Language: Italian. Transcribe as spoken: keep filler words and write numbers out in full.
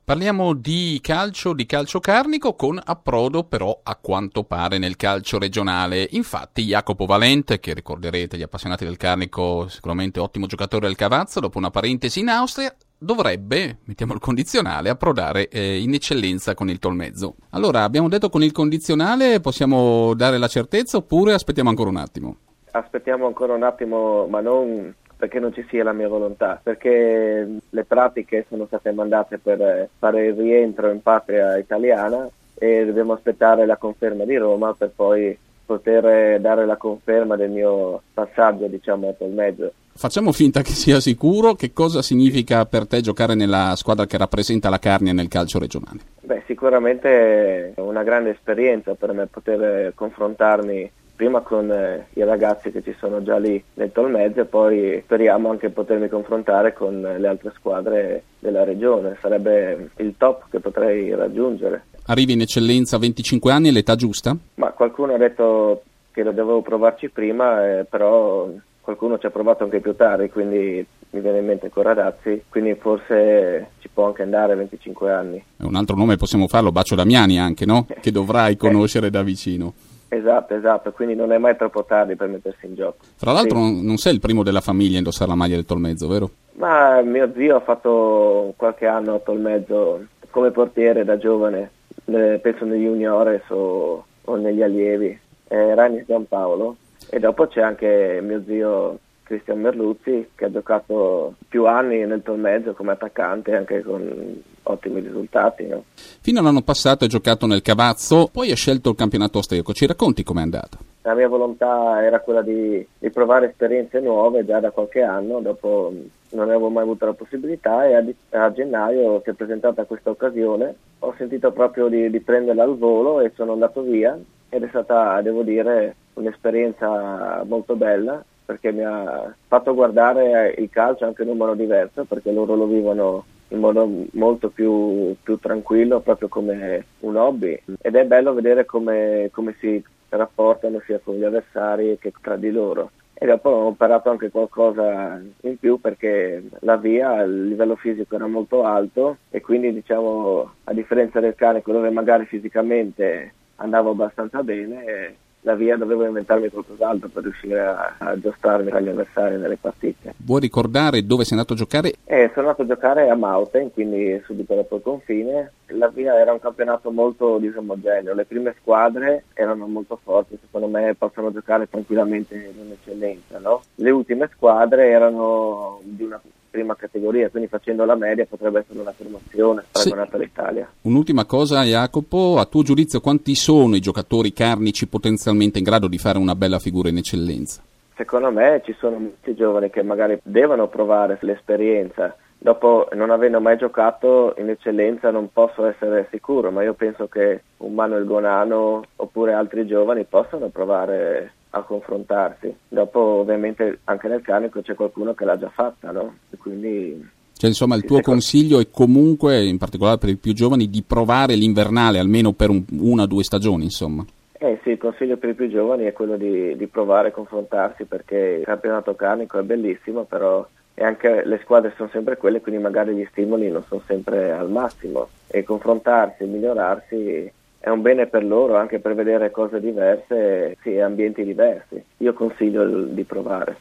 Parliamo di calcio, di calcio carnico, con approdo però a quanto pare nel calcio regionale. Infatti Jacopo Valente, che ricorderete gli appassionati del carnico, sicuramente ottimo giocatore del Cavazza, dopo una parentesi in Austria, dovrebbe, mettiamo il condizionale, approdare eh, in eccellenza con il Tolmezzo. Allora, abbiamo detto con il condizionale possiamo dare la certezza oppure aspettiamo ancora un attimo? Aspettiamo ancora un attimo, ma non perché non ci sia la mia volontà, perché le pratiche sono state mandate per fare il rientro in patria italiana e dobbiamo aspettare la conferma di Roma per poi poter dare la conferma del mio passaggio, diciamo, a Tolmezzo. Facciamo finta che sia sicuro. Che cosa significa per te giocare nella squadra che rappresenta la Carnia nel calcio regionale? Beh, sicuramente è una grande esperienza per me poter confrontarmi prima con eh, i ragazzi che ci sono già lì nel Tolmezzo e poi speriamo anche potermi confrontare con le altre squadre della regione. Sarebbe il top che potrei raggiungere. Arrivi in eccellenza a venticinque anni, è l'età giusta? Ma qualcuno ha detto che lo dovevo provarci prima, eh, però qualcuno ci ha provato anche più tardi, quindi mi viene in mente Corradazzi, quindi forse ci può anche andare a venticinque anni. Un altro nome possiamo farlo, Bacio Damiani anche, no? Che dovrai conoscere da vicino. Esatto, esatto, quindi non è mai troppo tardi per mettersi in gioco. Tra l'altro sì. non sei il primo della famiglia a indossare la maglia del Tolmezzo, vero? Ma mio zio ha fatto qualche anno a Tolmezzo come portiere da giovane, eh, penso negli juniores o, o negli allievi, eh, Rani Giampaolo, e dopo c'è anche mio zio Cristian Merluzzi che ha giocato più anni nel Tolmezzo come attaccante anche con ottimi risultati, no? Fino all'anno passato hai giocato nel Cavazzo, poi hai scelto il campionato austriaco. Ci racconti com'è andata? La mia volontà era quella di, di provare esperienze nuove già da qualche anno, dopo non avevo mai avuto la possibilità e a, a gennaio si è presentata questa occasione, ho sentito proprio di, di prenderla al volo e sono andato via ed è stata, devo dire, un'esperienza molto bella perché mi ha fatto guardare il calcio anche in un modo diverso, perché loro lo vivono in modo molto più, più tranquillo, proprio come un hobby, ed è bello vedere come, come si rapportano sia con gli avversari che tra di loro. E dopo ho imparato anche qualcosa in più perché la via, il livello fisico era molto alto e quindi, diciamo, a differenza del Carnico dove magari fisicamente andavo abbastanza bene, la via dovevo inventarmi qualcos'altro per riuscire a, a giostrarmi tra gli avversari nelle partite. Vuoi ricordare dove sei andato a giocare? Eh, sono andato a giocare a Mauten, quindi subito dopo il confine. La via era un campionato molto disomogeneo, le prime squadre erano molto forti, secondo me possono giocare tranquillamente in eccellenza, no? Le ultime squadre erano di una prima categoria, quindi facendo la media potrebbe essere una formazione paragonata sì. all'Italia. Un'ultima cosa, Jacopo, a tuo giudizio quanti sono i giocatori carnici potenzialmente in grado di fare una bella figura in eccellenza? Secondo me ci sono molti giovani che magari devono provare l'esperienza, dopo non avendo mai giocato in eccellenza non posso essere sicuro, ma io penso che un Manuel Gonano oppure altri giovani possano provare a confrontarsi. Dopo ovviamente anche nel Carnico c'è qualcuno che l'ha già fatta, no? E quindi cioè insomma il tuo consiglio è comunque, in particolare per i più giovani, di provare l'invernale almeno per un, una o due stagioni, insomma. Eh sì, il consiglio per i più giovani è quello di, di provare a confrontarsi, perché il campionato carnico è bellissimo, però e anche le squadre sono sempre quelle, quindi magari gli stimoli non sono sempre al massimo e confrontarsi, migliorarsi è un bene per loro, anche per vedere cose diverse, sì, ambienti diversi. Io consiglio di provare.